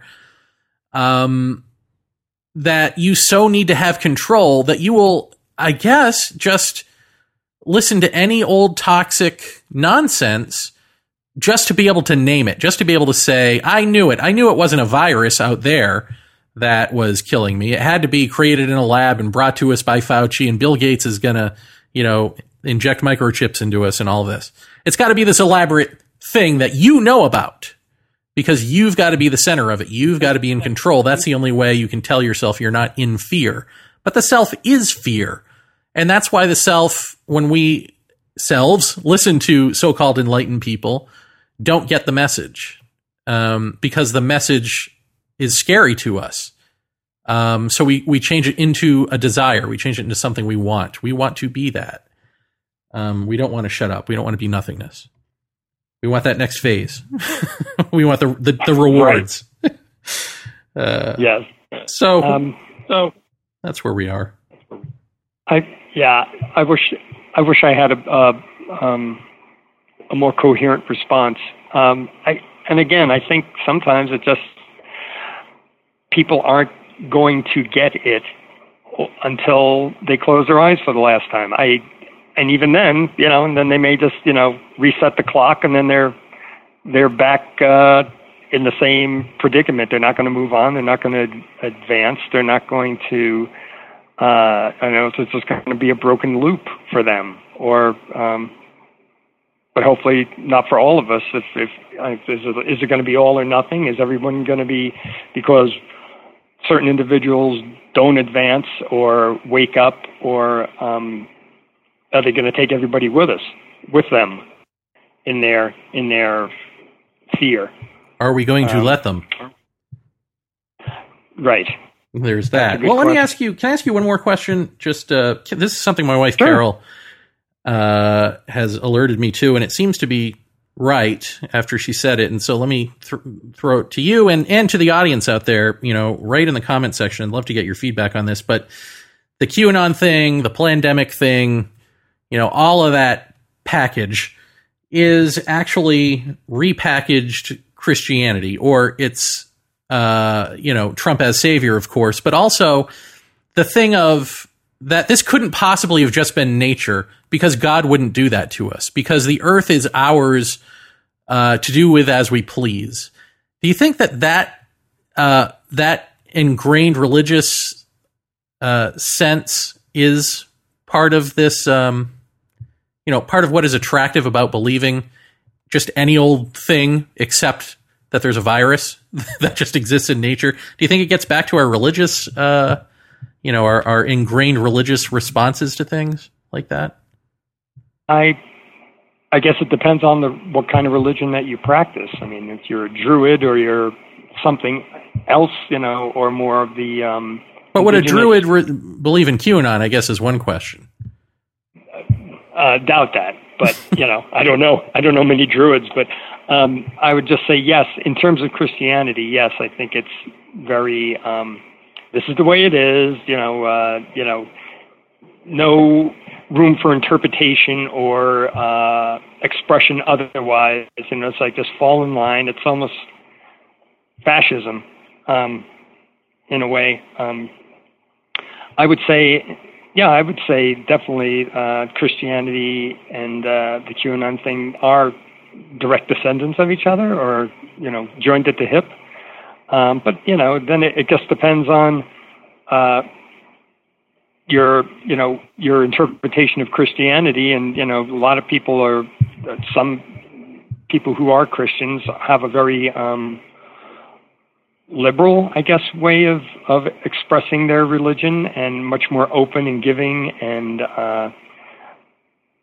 that you so need to have control that you will, I guess, just listen to any old toxic nonsense just to be able to name it, just to be able to say, I knew it wasn't a virus out there that was killing me. It had to be created in a lab and brought to us by Fauci, and Bill Gates is going to, inject microchips into us and all this. It's got to be this elaborate thing that you know about because you've got to be the center of it. You've got to be in control. That's the only way you can tell yourself you're not in fear. But the self is fear. And that's why the self, when we selves listen to so-called enlightened people, don't get the message, because the message is scary to us. So we change it into a desire. We change it into something we want. We want to be that. We don't want to shut up. We don't want to be nothingness. We want that next phase. We want the rewards. Yes. So that's where we are. I wish I had a more coherent response. And again, I think sometimes it just people aren't going to get it until they close their eyes for the last time. And even then, and then they may just, reset the clock, and then they're back in the same predicament. They're not going to move on. They're not going to advance. They're not going to. I know it's just going to be a broken loop for them, but hopefully not for all of us. Is it going to be all or nothing? Is everyone going to be, because certain individuals don't advance or wake up, or are they going to take everybody with them in their fear? Are we going to let them? Right. There's that. Well, let me ask you. Can I ask you one more question? Just this is something my wife Carol has alerted me to, and it seems to be right after she said it. And so let me throw it to you and to the audience out there. Right in the comment section. I'd love to get your feedback on this. But the QAnon thing, the pandemic thing, all of that package is actually repackaged Christianity, or it's Trump as savior, of course, but also the thing of that this couldn't possibly have just been nature, because God wouldn't do that to us, because the earth is ours to do with as we please. Do you think that ingrained religious sense is part of this, part of what is attractive about believing just any old thing except that there's a virus that just exists in nature? Do you think it gets back to our religious, our ingrained religious responses to things like that? I guess it depends on what kind of religion that you practice. I mean, if you're a Druid or you're something else, or more of the. But would a Druid believe in QAnon? I guess is one question. Doubt that, but I don't know. I don't know many Druids, but I would just say yes. In terms of Christianity, yes, I think it's very. This is the way it is. No room for interpretation or expression otherwise. It's like just fall in line. It's almost fascism, in a way. I would say definitely Christianity and the QAnon thing are direct descendants of each other, or joined at the hip. But then it just depends on your interpretation of Christianity, and a lot of people some people who are Christians have a very liberal, I guess, way of expressing their religion, and much more open and giving, and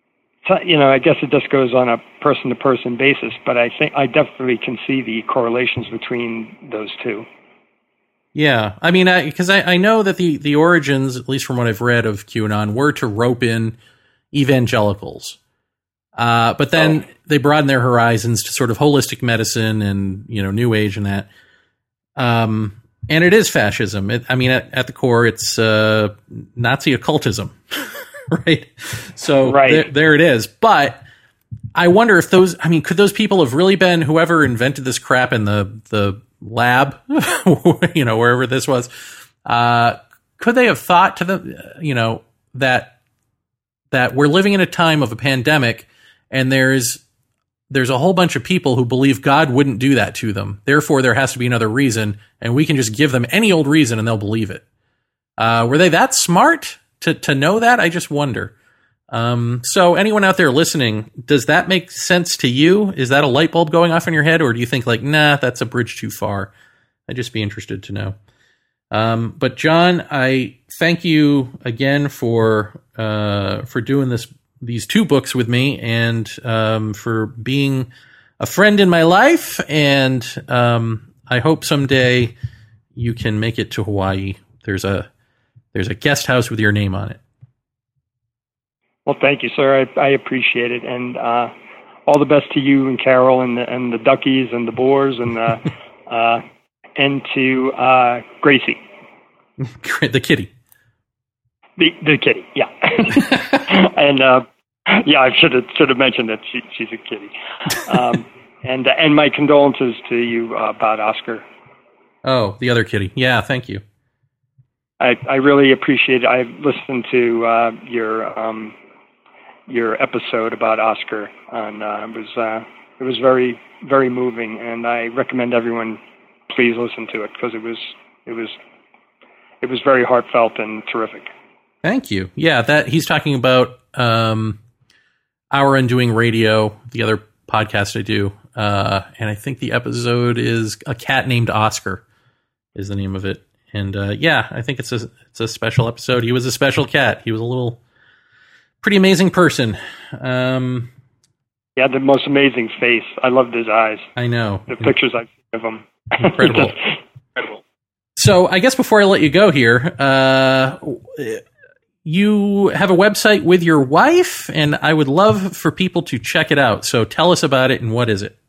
So, I guess it just goes on a person-to-person basis, but I think I definitely can see the correlations between those two. Yeah, I mean, because I know that the origins, at least from what I've read of QAnon, were to rope in evangelicals. But then they broadened their horizons to sort of holistic medicine and, New Age and that. And it is fascism. At the core, it's Nazi occultism. Right. So there it is. But I wonder if could those people have really been whoever invented this crap in the lab, wherever this was, could they have thought to them, that we're living in a time of a pandemic and there's a whole bunch of people who believe God wouldn't do that to them. Therefore, there has to be another reason and we can just give them any old reason and they'll believe it. Were they that smart to know that? I just wonder. So anyone out there listening, does that make sense to you? Is that a light bulb going off in your head? Or do you think nah, that's a bridge too far? I'd just be interested to know. But John, I thank you again for doing these 2 books with me and, for being a friend in my life. And, I hope someday you can make it to Hawaii. There's a guest house with your name on it. Well, thank you, sir. I appreciate it, and all the best to you and Carol and the Duckies and the Boars and and to Gracie, the kitty, the kitty, yeah. And I should have mentioned that she's a kitty. And my condolences to you about Oscar. Oh, the other kitty. Yeah, thank you. I really appreciate it. I've listened to your episode about Oscar, and it was very, very moving, and I recommend everyone please listen to it because it was very heartfelt and terrific. Thank you. Yeah, that he's talking about Our Undoing Radio, the other podcast I do, and I think the episode is A Cat Named Oscar is the name of it. And I think it's a special episode. He was a special cat. He was a pretty amazing person. He had the most amazing face. I loved his eyes. I know. The pictures I've seen of him. Incredible. Incredible. So I guess before I let you go here, you have a website with your wife, and I would love for people to check it out. So tell us about it, and what is it?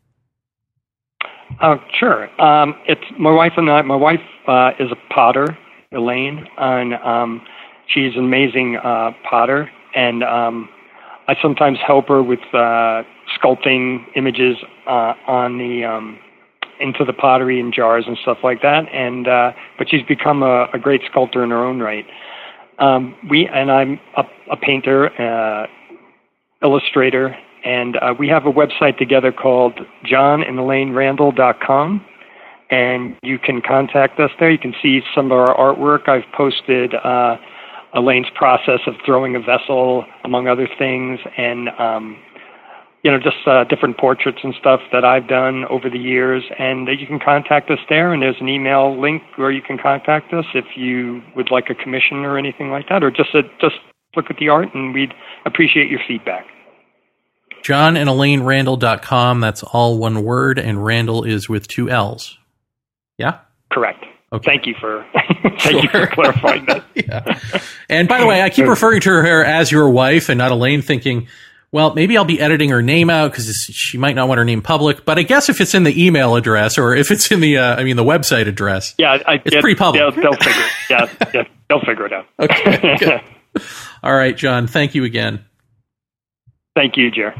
Sure. It's my wife and I. My wife is a potter, Elaine, and she's an amazing potter. And I sometimes help her with sculpting images on the into the pottery and jars and stuff like that. And but she's become a great sculptor in her own right. I'm a painter, illustrator. And we have a website together called johnandelaine.randall.com, and you can contact us there. You can see some of our artwork. I've posted Elaine's process of throwing a vessel, among other things, and just different portraits and stuff that I've done over the years. And you can contact us there, and there's an email link where you can contact us if you would like a commission or anything like that, or just look at the art, and we'd appreciate your feedback. JohnandElaineRandall.com. That's all one word, and Randall is with 2 L's. Yeah? Correct. Okay. Thank you for clarifying that. Yeah. And by the way, I keep referring to her as your wife and not Elaine, thinking, well, maybe I'll be editing her name out because she might not want her name public. But I guess if it's in the email address or if it's in the website address, it's pretty public. They'll figure it. Yeah, they'll figure it out. Okay. Good. All right, John. Thank you again. Thank you, Jer.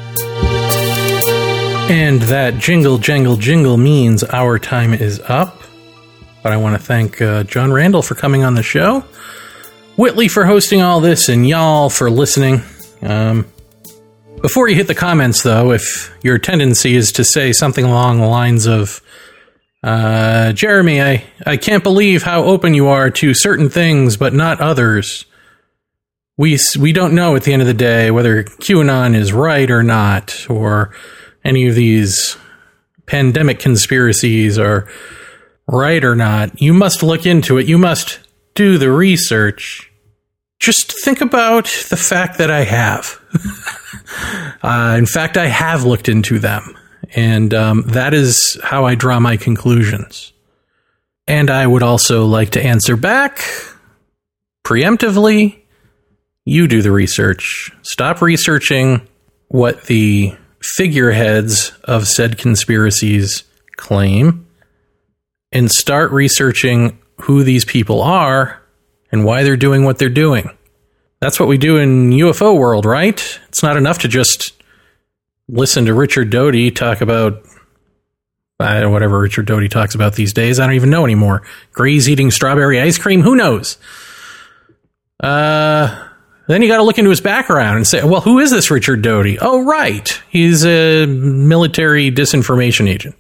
And that jingle, jangle, jingle means our time is up. But I want to thank John Randall for coming on the show, Whitley for hosting all this, and y'all for listening. Before you hit the comments, though, if your tendency is to say something along the lines of, Jeremy, I can't believe how open you are to certain things, but not others. We don't know at the end of the day whether QAnon is right or not, or any of these pandemic conspiracies are right or not. You must look into it. You must do the research. Just think about the fact that I have. In fact, I have looked into them, and that is how I draw my conclusions. And I would also like to answer back preemptively. You do the research. Stop researching what the figureheads of said conspiracies claim and start researching who these people are and why they're doing what they're doing. That's what we do in UFO world, right? It's not enough to just listen to Richard Doty talk about whatever Richard Doty talks about these days. I don't even know anymore. Gray's eating strawberry ice cream? Who knows? Then you got to look into his background and say, well, who is this Richard Doty? Oh, right. He's a military disinformation agent.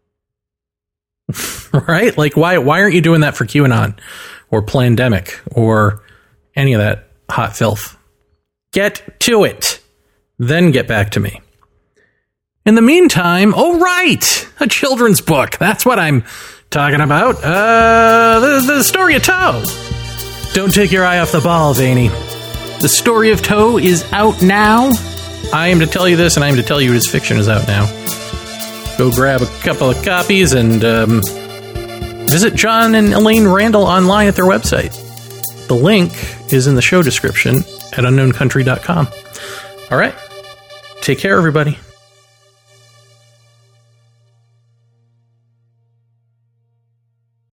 Right? Like, why aren't you doing that for QAnon or Plandemic or any of that hot filth? Get to it. Then get back to me. In the meantime, oh, right. A children's book. That's what I'm talking about. The Story of Toe. Don't take your eye off the ball, Vaney. The Story of Toe is out now. I am to tell you this, and I am to tell you his fiction is out now. Go grab a couple of copies and visit John and Elaine Randall online at their website. The link is in the show description at unknowncountry.com. All right. Take care, everybody.